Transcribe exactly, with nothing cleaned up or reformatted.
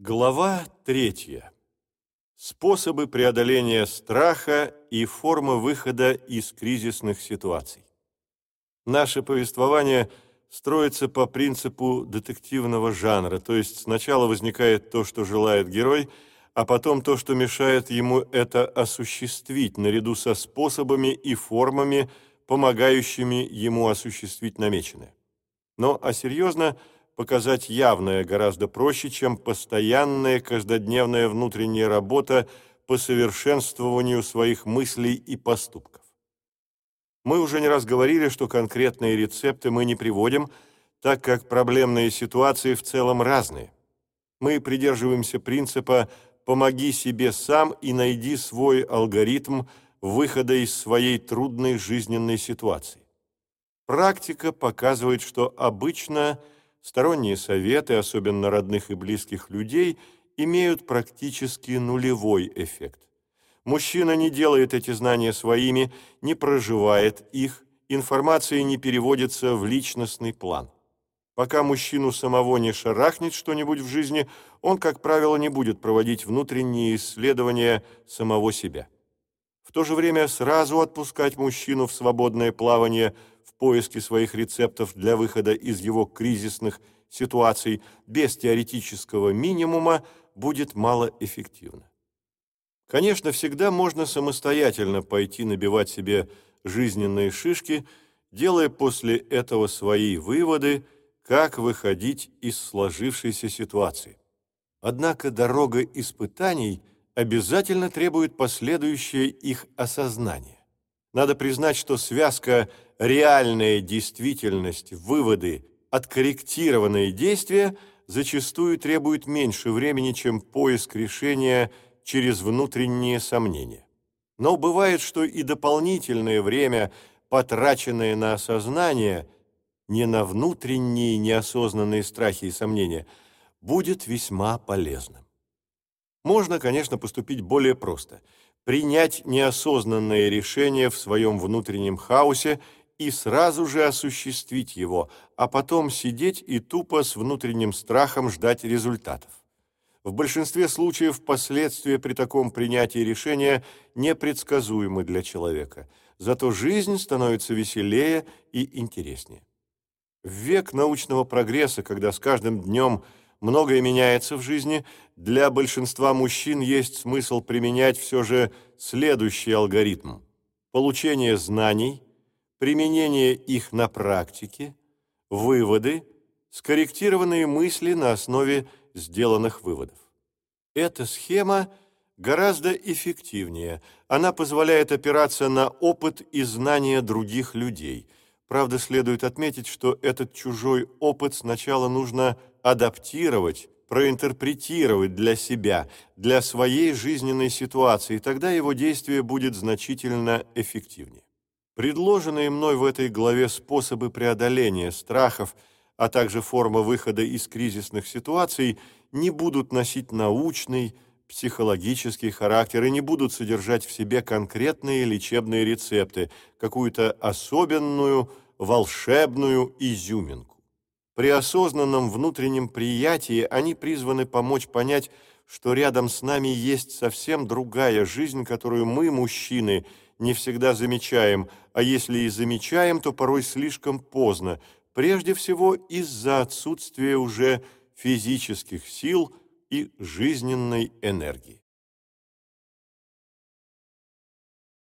Глава третья. Способы преодоления страха и формы выхода из кризисных ситуаций. Наше повествование строится по принципу детективного жанра, то есть сначала возникает то, что желает герой, а потом то, что мешает ему это осуществить, наряду со способами и формами, помогающими ему осуществить намеченное. Но, а серьезно, показать явное гораздо проще, чем постоянная каждодневная внутренняя работа по совершенствованию своих мыслей и поступков. Мы уже не раз говорили, что конкретные рецепты мы не приводим, так как проблемные ситуации в целом разные. Мы придерживаемся принципа «помоги себе сам и найди свой алгоритм выхода из своей трудной жизненной ситуации». Практика показывает, что обычно сторонние советы, особенно родных и близких людей, имеют практически нулевой эффект. Мужчина не делает эти знания своими, не проживает их, информация не переводится в личностный план. Пока мужчину самого не шарахнет что-нибудь в жизни, он, как правило, не будет проводить внутренние исследования самого себя. В то же время сразу отпускать мужчину в свободное плавание в поиске своих рецептов для выхода из его кризисных ситуаций без теоретического минимума будет малоэффективно. Конечно, всегда можно самостоятельно пойти набивать себе жизненные шишки, делая после этого свои выводы, как выходить из сложившейся ситуации. Однако дорога испытаний обязательно требует последующее их осознание. Надо признать, что связка «реальная действительность», «выводы», «откорректированные действия» зачастую требует меньше времени, чем поиск решения через внутренние сомнения. Но бывает, что и дополнительное время, потраченное на осознание, не на внутренние неосознанные страхи и сомнения, будет весьма полезным. Можно, конечно, поступить более просто – принять неосознанное решение в своем внутреннем хаосе и сразу же осуществить его, а потом сидеть и тупо с внутренним страхом ждать результатов. В большинстве случаев последствия при таком принятии решения непредсказуемы для человека, зато жизнь становится веселее и интереснее. В век научного прогресса, когда с каждым днем многое меняется в жизни, для большинства мужчин есть смысл применять все же следующий алгоритм: получение знаний, применение их на практике, выводы, скорректированные мысли на основе сделанных выводов. Эта схема гораздо эффективнее. Она позволяет опираться на опыт и знания других людей. Правда, следует отметить, что этот чужой опыт сначала нужно адаптировать, проинтерпретировать для себя, для своей жизненной ситуации, и тогда его действие будет значительно эффективнее. Предложенные мной в этой главе способы преодоления страхов, а также форма выхода из кризисных ситуаций не будут носить научный, психологический характер и не будут содержать в себе конкретные лечебные рецепты, какую-то особенную, волшебную изюминку. При осознанном внутреннем приятии они призваны помочь понять, что рядом с нами есть совсем другая жизнь, которую мы, мужчины, не всегда замечаем, а если и замечаем, то порой слишком поздно, прежде всего из-за отсутствия уже физических сил и жизненной энергии.